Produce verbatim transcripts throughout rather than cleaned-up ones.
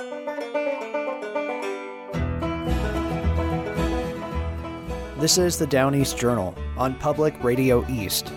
This is the Down East Journal on Public Radio East.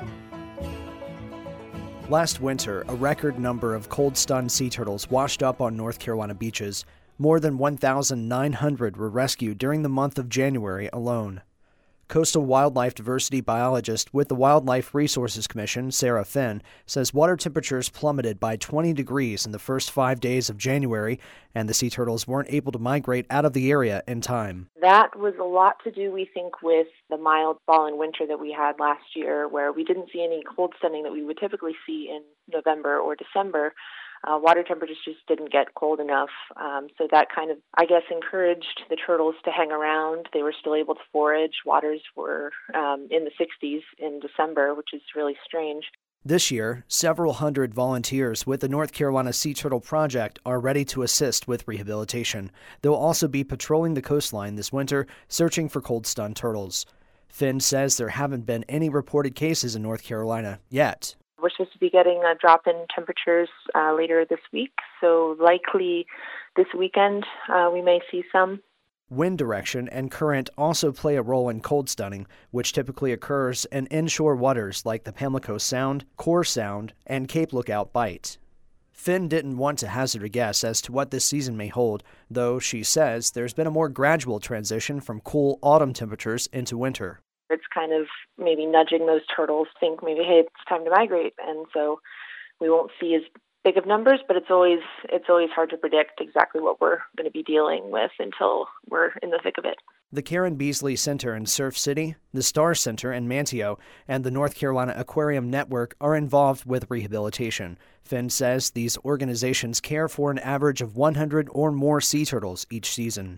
Last winter, a record number of cold-stunned sea turtles washed up on North Carolina beaches. More than one thousand nine hundred were rescued during the month of January alone. Coastal wildlife diversity biologist with the Wildlife Resources Commission, Sarah Finn, says water temperatures plummeted by twenty degrees in the first five days of January, and the sea turtles weren't able to migrate out of the area in time. That was a lot to do, we think, with the mild fall and winter that we had last year, where we didn't see any cold stunning that we would typically see in November or December. Uh, water temperatures just didn't get cold enough, um, so that kind of, I guess, encouraged the turtles to hang around. They were still able to forage. Waters were um, in the sixties in December, which is really strange. This year, several hundred volunteers with the North Carolina Sea Turtle Project are ready to assist with rehabilitation. They'll also be patrolling the coastline this winter, searching for cold-stunned turtles. Finn says there haven't been any reported cases in North Carolina yet. We're supposed to be getting a drop in temperatures uh, later this week, so likely this weekend uh, we may see some. Wind direction and current also play a role in cold stunning, which typically occurs in inshore waters like the Pamlico Sound, Core Sound, and Cape Lookout Bight. Finn didn't want to hazard a guess as to what this season may hold, though she says there's been a more gradual transition from cool autumn temperatures into winter. It's kind of maybe nudging those turtles to think maybe, hey, it's time to migrate. And so we won't see as big of numbers, but it's always it's always hard to predict exactly what we're going to be dealing with until we're in the thick of it. The Karen Beasley Center in Surf City, the Star Center in Manteo, and the North Carolina Aquarium Network are involved with rehabilitation. Finn says these organizations care for an average of one hundred or more sea turtles each season.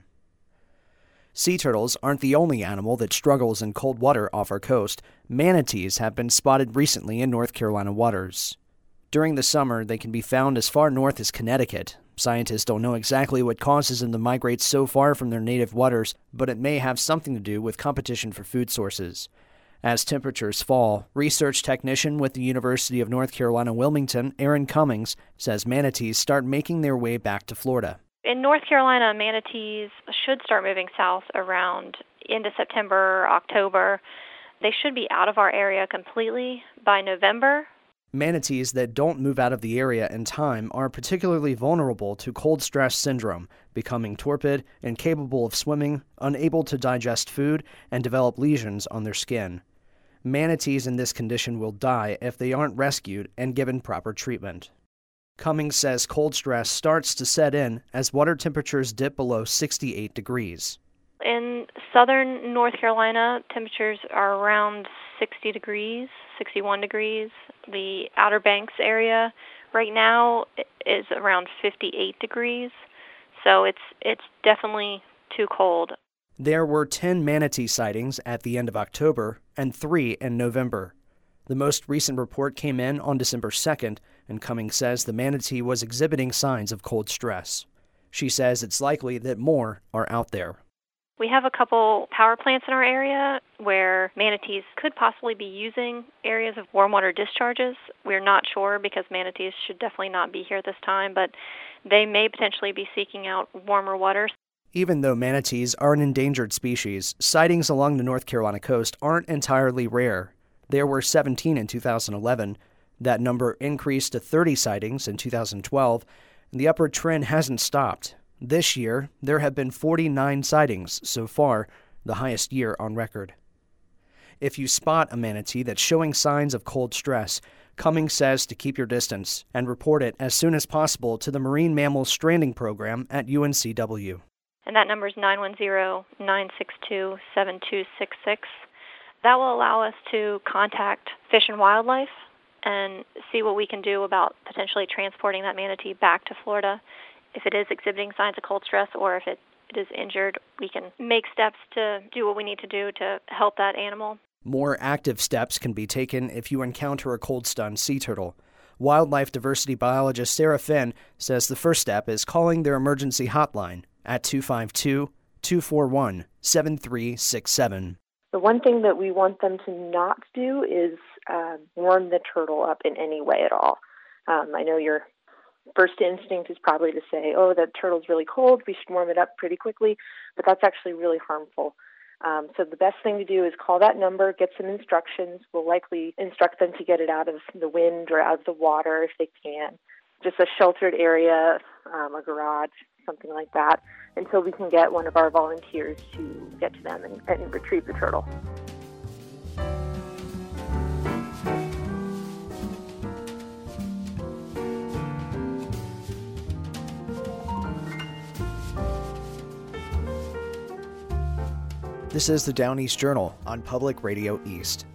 Sea turtles aren't the only animal that struggles in cold water off our coast. Manatees have been spotted recently in North Carolina waters. During the summer, they can be found as far north as Connecticut. Scientists don't know exactly what causes them to migrate so far from their native waters, but it may have something to do with competition for food sources. As temperatures fall, research technician with the University of North Carolina Wilmington, Aaron Cummings, says manatees start making their way back to Florida. In North Carolina, manatees should start moving south around into September, October. They should be out of our area completely by November. Manatees that don't move out of the area in time are particularly vulnerable to cold stress syndrome, becoming torpid, incapable of swimming, unable to digest food, and develop lesions on their skin. Manatees in this condition will die if they aren't rescued and given proper treatment. Cummings says cold stress starts to set in as water temperatures dip below sixty-eight degrees. In southern North Carolina, temperatures are around sixty degrees, sixty-one degrees. The Outer Banks area right now is around fifty-eight degrees, so it's it's definitely too cold. There were ten manatee sightings at the end of October and three in November. The most recent report came in on December second, and Cummings says the manatee was exhibiting signs of cold stress. She says it's likely that more are out there. We have a couple power plants in our area where manatees could possibly be using areas of warm water discharges. We're not sure because manatees should definitely not be here at this time, but they may potentially be seeking out warmer waters. Even though manatees are an endangered species, sightings along the North Carolina coast aren't entirely rare. There were seventeen in two thousand eleven. That number increased to thirty sightings in two thousand twelve, and the upward trend hasn't stopped. This year, there have been forty-nine sightings so far, the highest year on record. If you spot a manatee that's showing signs of cold stress, Cummings says to keep your distance and report it as soon as possible to the Marine Mammal Stranding Program at U N C W. And that number is nine one zero, nine six two, seven two six six. That will allow us to contact Fish and Wildlife and see what we can do about potentially transporting that manatee back to Florida. If it is exhibiting signs of cold stress or if it, it is injured, we can make steps to do what we need to do to help that animal. More active steps can be taken if you encounter a cold-stunned sea turtle. Wildlife diversity biologist Sarah Finn says the first step is calling their emergency hotline at two five two, two four one, seven three six seven. The one thing that we want them to not do is uh, warm the turtle up in any way at all. Um, I know you're first instinct is probably to say, oh, that turtle's really cold, we should warm it up pretty quickly, but that's actually really harmful. Um, so the best thing to do is call that number, get some instructions. We'll likely instruct them to get it out of the wind or out of the water if they can. Just a sheltered area, um, a garage, something like that, until we can get one of our volunteers to get to them and, and retrieve the turtle. This is the Down East Journal on Public Radio East.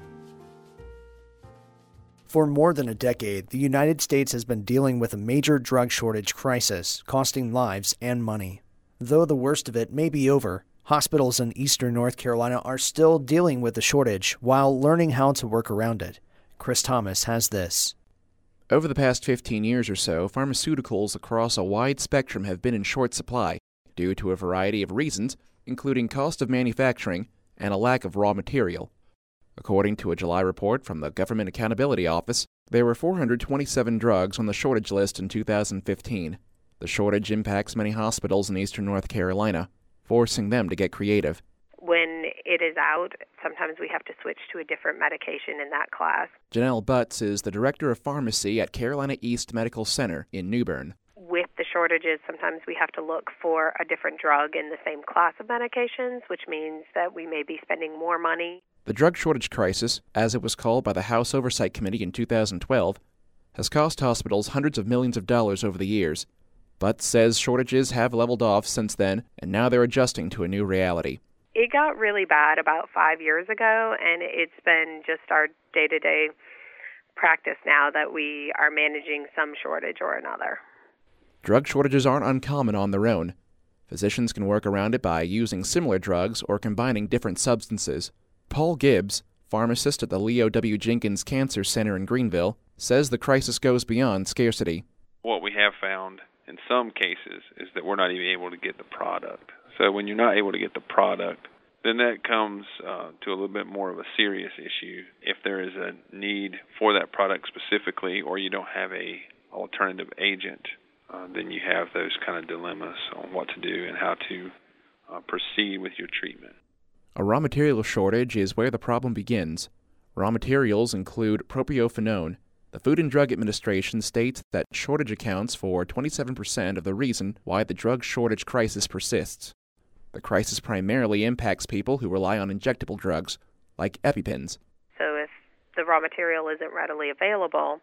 For more than a decade, the United States has been dealing with a major drug shortage crisis, costing lives and money. Though the worst of it may be over, hospitals in eastern North Carolina are still dealing with the shortage while learning how to work around it. Chris Thomas has this. Over the past fifteen years or so, pharmaceuticals across a wide spectrum have been in short supply due to a variety of reasons, including cost of manufacturing and a lack of raw material. According to a July report from the Government Accountability Office, there were four hundred twenty-seven drugs on the shortage list in two thousand fifteen. The shortage impacts many hospitals in eastern North Carolina, forcing them to get creative. When it is out, sometimes we have to switch to a different medication in that class. Janelle Butts is the director of pharmacy at Carolina East Medical Center in New Bern. With the shortages, sometimes we have to look for a different drug in the same class of medications, which means that we may be spending more money. The drug shortage crisis, as it was called by the House Oversight Committee in two thousand twelve, has cost hospitals hundreds of millions of dollars over the years. Butts says shortages have leveled off since then, and now they're adjusting to a new reality. It got really bad about five years ago, and it's been just our day-to-day practice now that we are managing some shortage or another. Drug shortages aren't uncommon on their own. Physicians can work around it by using similar drugs or combining different substances. Paul Gibbs, pharmacist at the Leo W. Jenkins Cancer Center in Greenville, says the crisis goes beyond scarcity. What we have found in some cases is that we're not even able to get the product. So when you're not able to get the product, then that comes uh, to a little bit more of a serious issue. If there is a need for that product specifically, or you don't have a alternative agent, Uh, then you have those kind of dilemmas on what to do and how to uh, proceed with your treatment. A raw material shortage is where the problem begins. Raw materials include propionate. The Food and Drug Administration states that shortage accounts for twenty-seven percent of the reason why the drug shortage crisis persists. The crisis primarily impacts people who rely on injectable drugs, like EpiPens. So if the raw material isn't readily available,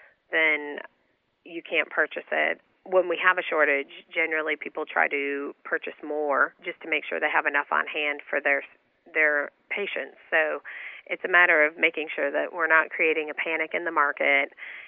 then you can't purchase it. When we have a shortage, generally people try to purchase more just to make sure they have enough on hand for their their patients. So it's a matter of making sure that we're not creating a panic in the market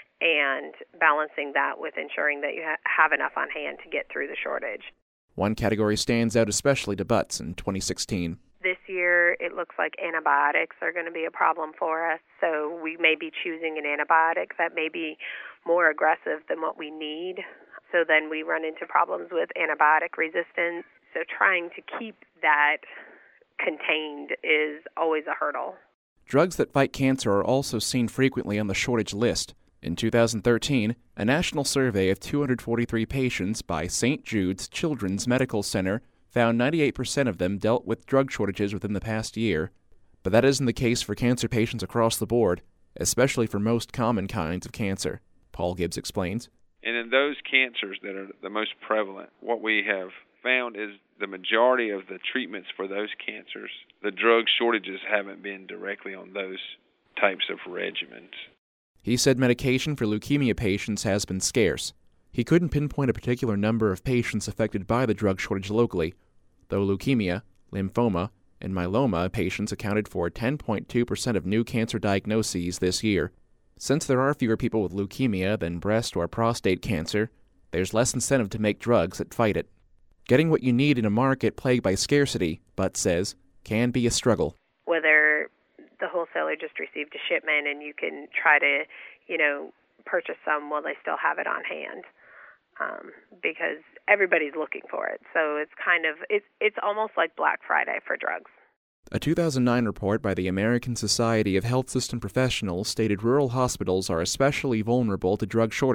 and balancing that with ensuring that you ha- have enough on hand to get through the shortage. One category stands out especially to Butts in twenty sixteen. This year, it looks like antibiotics are going to be a problem for us, so we may be choosing an antibiotic that may be more aggressive than what we need. So then we run into problems with antibiotic resistance. So trying to keep that contained is always a hurdle. Drugs that fight cancer are also seen frequently on the shortage list. In two thousand thirteen, a national survey of two hundred forty-three patients by Saint Jude's Children's Medical Center found ninety-eight percent of them dealt with drug shortages within the past year. But that isn't the case for cancer patients across the board, especially for most common kinds of cancer, Paul Gibbs explains. And in those cancers that are the most prevalent, what we have found is the majority of the treatments for those cancers, the drug shortages haven't been directly on those types of regimens. He said medication for leukemia patients has been scarce. He couldn't pinpoint a particular number of patients affected by the drug shortage locally, though leukemia, lymphoma, and myeloma patients accounted for ten point two percent of new cancer diagnoses this year. Since there are fewer people with leukemia than breast or prostate cancer, there's less incentive to make drugs that fight it. Getting what you need in a market plagued by scarcity, Butts says, can be a struggle. Whether the wholesaler just received a shipment and you can try to, you know, purchase some while they still have it on hand, um, because everybody's looking for it. So it's kind of, it's, it's almost like Black Friday for drugs. A two thousand nine report by the American Society of Health System Professionals stated rural hospitals are especially vulnerable to drug shortages.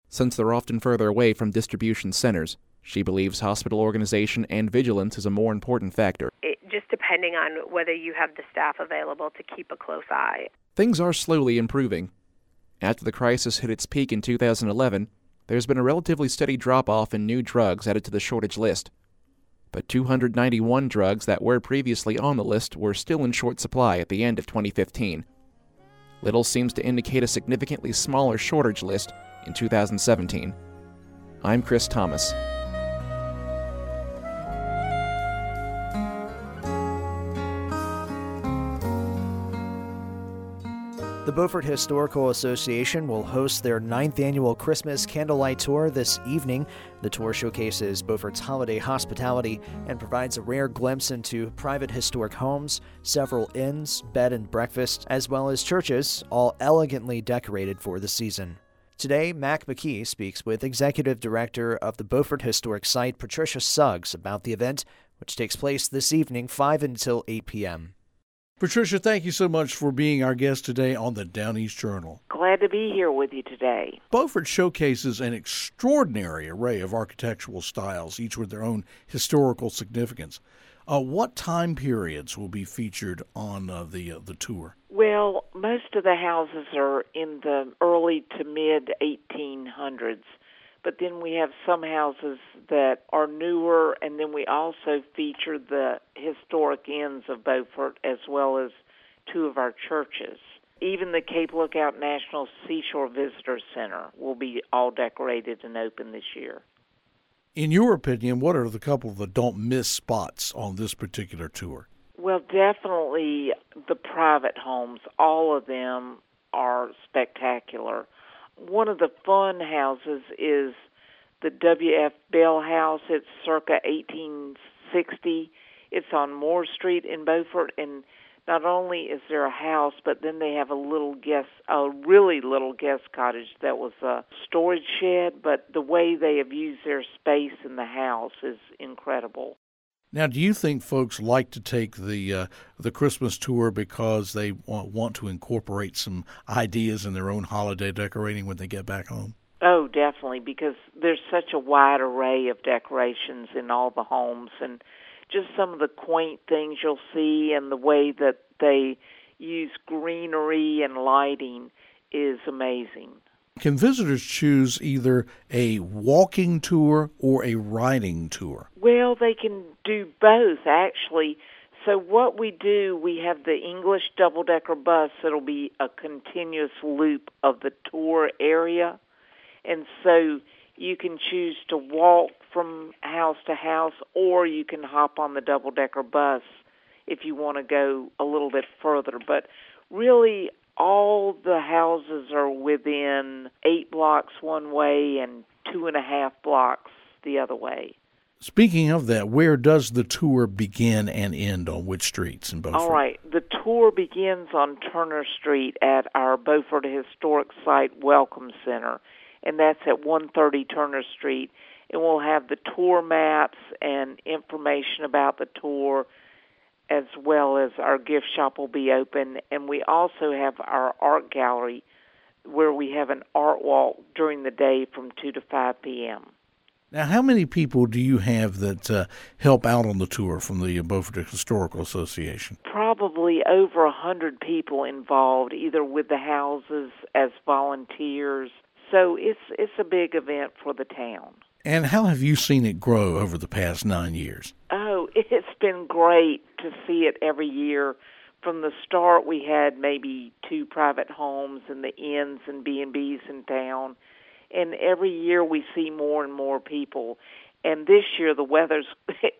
Since they're often further away from distribution centers, she believes hospital organization and vigilance is a more important factor. It, just depending on whether you have the staff available to keep a close eye. Things are slowly improving. After the crisis hit its peak in two thousand eleven, there's been a relatively steady drop-off in new drugs added to the shortage list. But two hundred ninety-one drugs that were previously on the list were still in short supply at the end of twenty fifteen. Little seems to indicate a significantly smaller shortage list in two thousand seventeen. I'm Chris Thomas. The Beaufort Historical Association will host their ninth annual Christmas Candlelight Tour this evening. The tour showcases Beaufort's holiday hospitality and provides a rare glimpse into private historic homes, several inns, bed and breakfast, as well as churches, all elegantly decorated for the season. Today, Mac McKee speaks with Executive Director of the Beaufort Historic Site, Patricia Suggs, about the event, which takes place this evening, five until eight p.m. Patricia, thank you so much for being our guest today on the Down East Journal. Glad to be here with you today. Beaufort showcases an extraordinary array of architectural styles, each with their own historical significance. Uh, what time periods will be featured on uh, the uh, the tour? Well, most of the houses are in the early to mid eighteen hundreds, but then we have some houses that are newer, and then we also feature the historic inns of Beaufort as well as two of our churches. Even the Cape Lookout National Seashore Visitor Center will be all decorated and open this year. In your opinion, what are the couple of the don't-miss spots on this particular tour? Well, definitely the private homes. All of them are spectacular. One of the fun houses is the W F Bell House. It's circa eighteen sixty. It's on Moore Street in Beaufort, and not only is there a house, but then they have a little guest, a really little guest cottage that was a storage shed, but the way they have used their space in the house is incredible. Now, do you think folks like to take the uh, the Christmas tour because they want, want to incorporate some ideas in their own holiday decorating when they get back home? Oh, definitely, because there's such a wide array of decorations in all the homes, and just some of the quaint things you'll see and the way that they use greenery and lighting is amazing. Can visitors choose either a walking tour or a riding tour? Well, they can do both, actually. So what we do, we have the English double-decker bus that'll be a continuous loop of the tour area. And so you can choose to walk from house to house, or you can hop on the double-decker bus if you want to go a little bit further. But really, all the houses are within eight blocks one way and two and a half blocks the other way. Speaking of that, where does the tour begin and end on which streets in Beaufort? All right. The tour begins on Turner Street at our Beaufort Historic Site Welcome Center, and that's at one thirty Turner Street. And we'll have the tour maps and information about the tour, as well as our gift shop will be open. And we also have our art gallery where we have an art walk during the day from two to five p.m. Now, how many people do you have that uh, help out on the tour from the Beaufort Historical Association? Probably over one hundred people involved, either with the houses as volunteers. So it's it's a big event for the town. And how have you seen it grow over the past nine years? Oh, it's been great to see it every year. From the start, we had maybe two private homes and the inns and B and B's in town. And every year we see more and more people. And this year the weather's,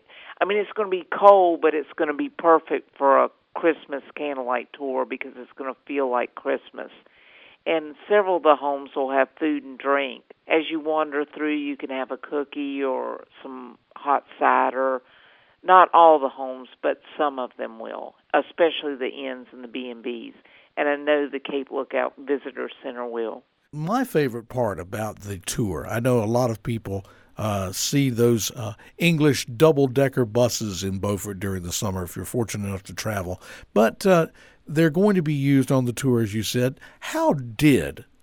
I mean, it's going to be cold, but it's going to be perfect for a Christmas candlelight tour because it's going to feel like Christmas. And several of the homes will have food and drink. As you wander through, you can have a cookie or some hot cider. Not all the homes, but some of them will, especially the inns and the B and B's. And I know the Cape Lookout Visitor Center will. My favorite part about the tour, I know a lot of people uh, see those uh, English double-decker buses in Beaufort during the summer if you're fortunate enough to travel. But uh, they're going to be used on the tour, as you said. How did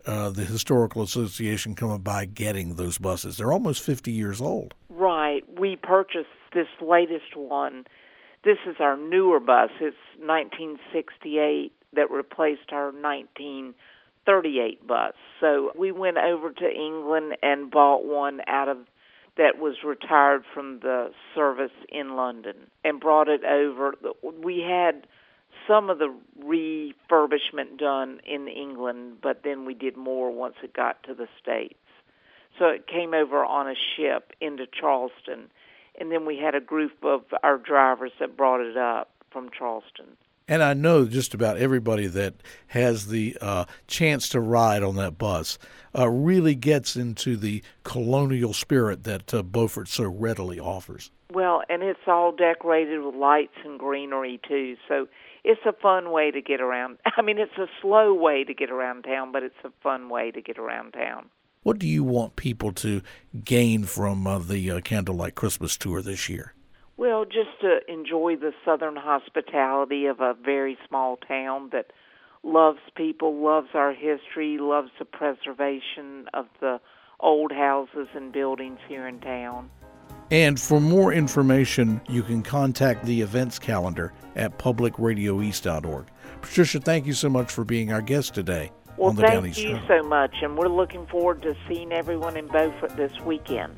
uh, the Historical Association come by getting those buses? They're almost fifty years old. Right. We purchased this latest one. This is our newer bus. It's nineteen sixty-eight that replaced our nineteen thirty-eight bus. So we went over to England and bought one out of that was retired from the service in London and brought it over. We had some of the refurbishment done in England, but then we did more once it got to the States. So it came over on a ship into Charleston, and then we had a group of our drivers that brought it up from Charleston. And I know just about everybody that has the uh, chance to ride on that bus uh, really gets into the colonial spirit that uh, Beaufort so readily offers. Well, and it's all decorated with lights and greenery, too, so it's a fun way to get around. I mean, it's a slow way to get around town, but it's a fun way to get around town. What do you want people to gain from uh, the uh, Candlelight Christmas Tour this year? Well, just to enjoy the southern hospitality of a very small town that loves people, loves our history, loves the preservation of the old houses and buildings here in town. And for more information, you can contact the events calendar at public radio east dot org. Patricia, thank you so much for being our guest today well, on the Down Down East East Show. Show. Thank you so much, and we're looking forward to seeing everyone in Beaufort this weekend.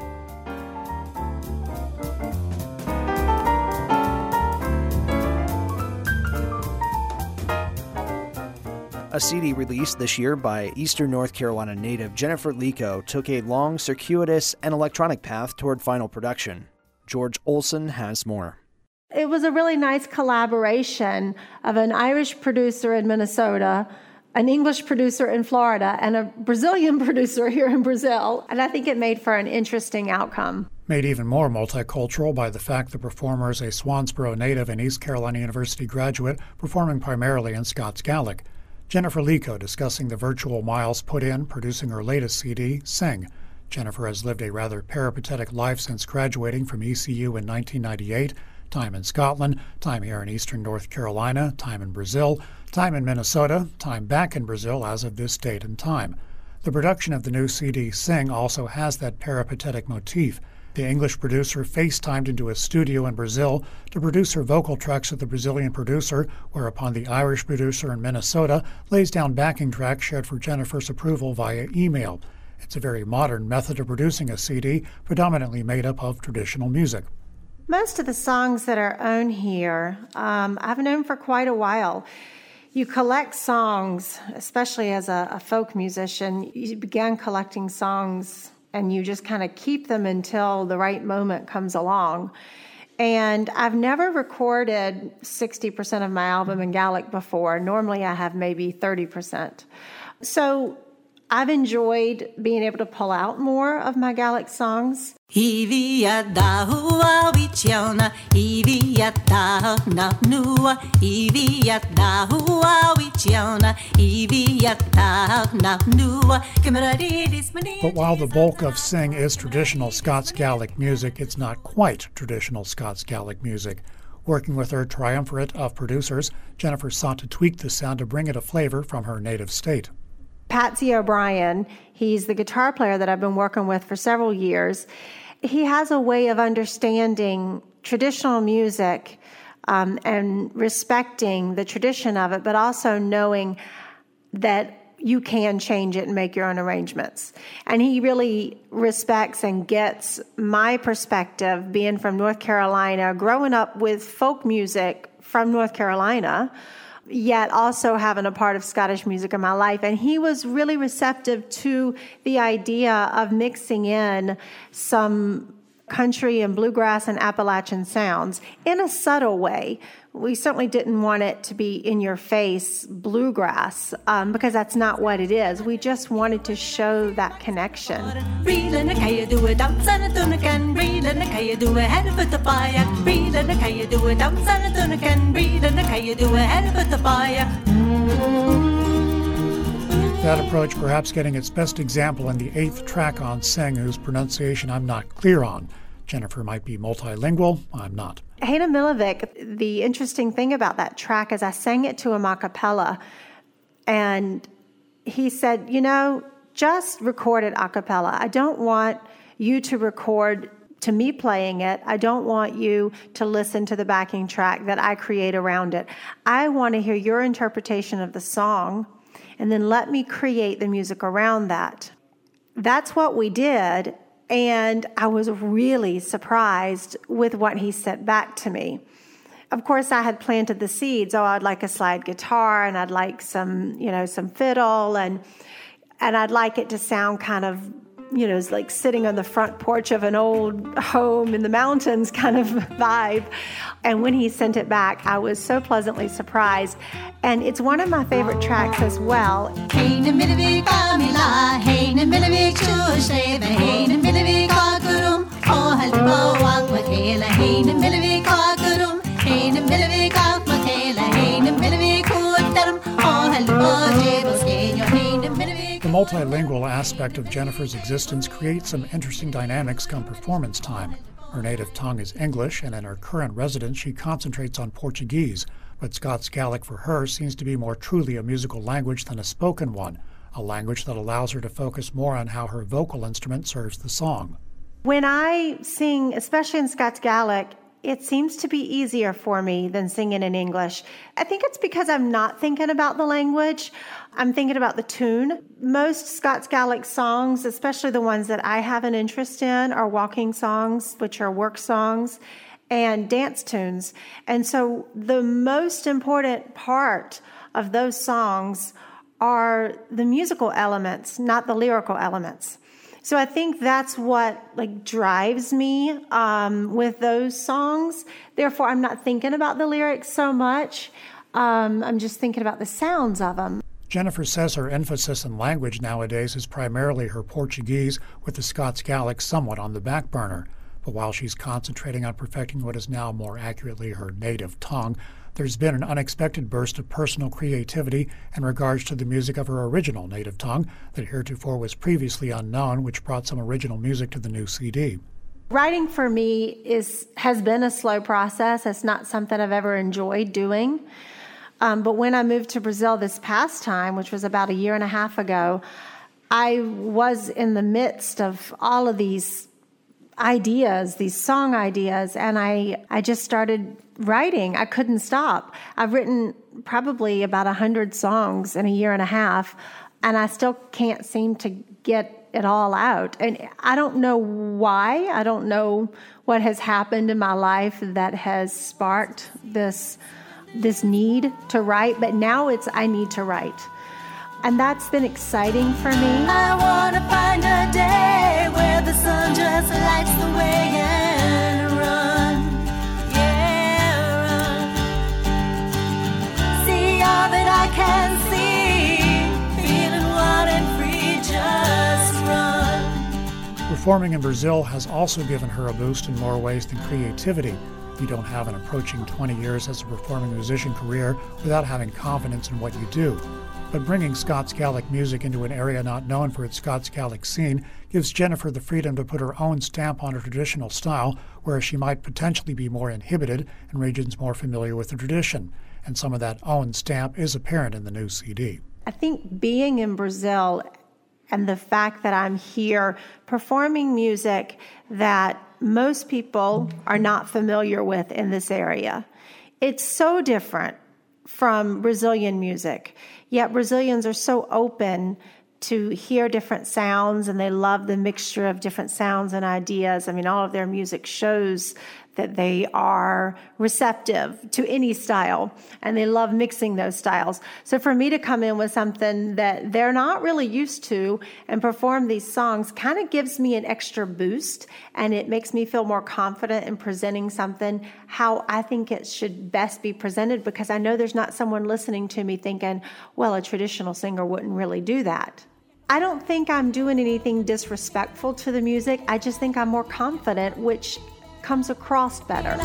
A C D released this year by Eastern North Carolina native Jennifer Lico took a long, circuitous, and electronic path toward final production. George Olson has more. It was a really nice collaboration of an Irish producer in Minnesota, an English producer in Florida, and a Brazilian producer here in Brazil, and I think it made for an interesting outcome. Made even more multicultural by the fact the performer is a Swansboro native and East Carolina University graduate performing primarily in Scots Gaelic. Jennifer Lico discussing the virtual miles put in producing her latest C D, Sing. Jennifer has lived a rather peripatetic life since graduating from E C U in nineteen ninety-eight, time in Scotland, time here in eastern North Carolina, time in Brazil, time in Minnesota, time back in Brazil as of this date and time. The production of the new C D, Sing, also has that peripatetic motif. The English producer FaceTimed into a studio in Brazil to produce her vocal tracks with the Brazilian producer, whereupon the Irish producer in Minnesota lays down backing tracks shared for Jennifer's approval via email. It's a very modern method of producing a C D, predominantly made up of traditional music. Most of the songs that are on here, um, I've known for quite a while. You collect songs, especially as a, a folk musician, you began collecting songs and you just kind of keep them until the right moment comes along. And I've never recorded sixty percent of my album in Gaelic before. Normally I have maybe thirty percent. So I've enjoyed being able to pull out more of my Gaelic songs. But while the bulk of Sing is traditional Scots Gaelic music, it's not quite traditional Scots Gaelic music. Working with her triumvirate of producers, Jennifer sought to tweak the sound to bring it a flavor from her native state. Patsy O'Brien, he's the guitar player that I've been working with for several years. He has a way of understanding traditional music um, and respecting the tradition of it, but also knowing that you can change it and make your own arrangements. And he really respects and gets my perspective, being from North Carolina, growing up with folk music from North Carolina, yet also having a part of Scottish music in my life. And he was really receptive to the idea of mixing in some country and bluegrass and Appalachian sounds in a subtle way. We certainly didn't want it to be in-your-face bluegrass, um, because that's not what it is. We just wanted to show that connection. That approach perhaps getting its best example in the eighth track on Sing, whose pronunciation I'm not clear on. Jennifer might be multilingual, I'm not. Hana Milovic, the interesting thing about that track is I sang it to him a cappella, and he said, you know, just record it a cappella. I don't want you to record to me playing it. I don't want you to listen to the backing track that I create around it. I want to hear your interpretation of the song, and then let me create the music around that. That's what we did, and I was really surprised with what he sent back to me. Of course, I had planted the seeds. Oh, I'd like a slide guitar, and I'd like some, you know, some fiddle, and and I'd like it to sound kind of, you know, it's like sitting on the front porch of an old home in the mountains kind of vibe. And when he sent it back, I was so pleasantly surprised. And it's one of my favorite tracks as well. The multilingual aspect of Jennifer's existence creates some interesting dynamics come performance time. Her native tongue is English, and in her current residence she concentrates on Portuguese, but Scots Gaelic for her seems to be more truly a musical language than a spoken one, a language that allows her to focus more on how her vocal instrument serves the song. When I sing, especially in Scots Gaelic, it seems to be easier for me than singing in English. I think it's because I'm not thinking about the language. I'm thinking about the tune. Most Scots Gaelic songs, especially the ones that I have an interest in, are walking songs, which are work songs, and dance tunes. And so the most important part of those songs are the musical elements, not the lyrical elements. So I think that's what like drives me um, with those songs. Therefore, I'm not thinking about the lyrics so much. Um, I'm just thinking about the sounds of them. Jennifer says her emphasis in language nowadays is primarily her Portuguese, with the Scots Gaelic somewhat on the back burner. But while she's concentrating on perfecting what is now more accurately her native tongue, there's been an unexpected burst of personal creativity in regards to the music of her original native tongue that heretofore was previously unknown, which brought some original music to the new C D. Writing for me is has been a slow process. It's not something I've ever enjoyed doing. Um, but when I moved to Brazil this past time, which was about a year and a half ago, I was in the midst of all of these ideas, these song ideas, and I, I just started writing. I couldn't stop. I've written probably about a hundred songs in a year and a half, and I still can't seem to get it all out. And I don't know why. I don't know what has happened in my life that has sparked this this need to write, but now it's I need to write. And that's been exciting for me. I want to find a day where the sun just lights the way and run, yeah, run. See all that I can see, feeling wild and free, just run. Performing in Brazil has also given her a boost in more ways than creativity. You don't have an approaching twenty years as a performing musician career without having confidence in what you do. But bringing Scots Gaelic music into an area not known for its Scots Gaelic scene gives Jennifer the freedom to put her own stamp on her traditional style, whereas she might potentially be more inhibited in regions more familiar with the tradition. And some of that own stamp is apparent in the new C D. I think being in Brazil and the fact that I'm here performing music that most people are not familiar with in this area, it's so different from Brazilian music. Yet Brazilians are so open to hear different sounds, and they love the mixture of different sounds and ideas. I mean, all of their music shows that they are receptive to any style, and they love mixing those styles. So for me to come in with something that they're not really used to and perform these songs kind of gives me an extra boost, and it makes me feel more confident in presenting something how I think it should best be presented, because I know there's not someone listening to me thinking, well, a traditional singer wouldn't really do that. I don't think I'm doing anything disrespectful to the music. I just think I'm more confident, which comes across better.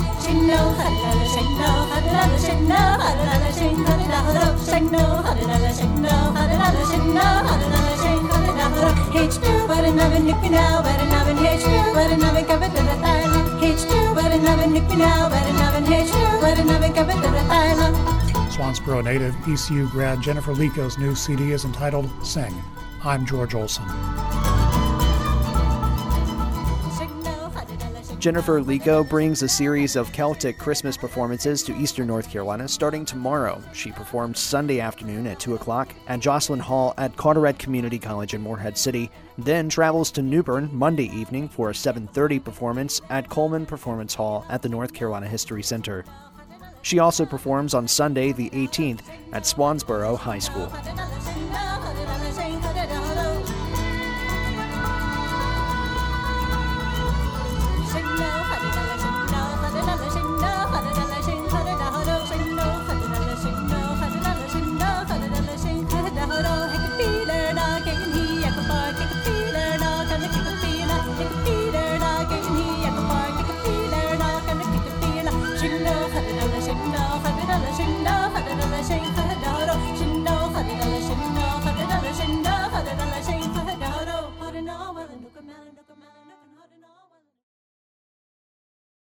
Swansboro native E C U grad Jennifer Lico's new C D is entitled Sing. I'm George Olson. Jennifer Lico brings a series of Celtic Christmas performances to Eastern North Carolina starting tomorrow. She performed Sunday afternoon at two o'clock at Jocelyn Hall at Carteret Community College in Morehead City, then travels to New Bern Monday evening for a seven thirty performance at Coleman Performance Hall at the North Carolina History Center. She also performs on Sunday the eighteenth at Swansboro High School.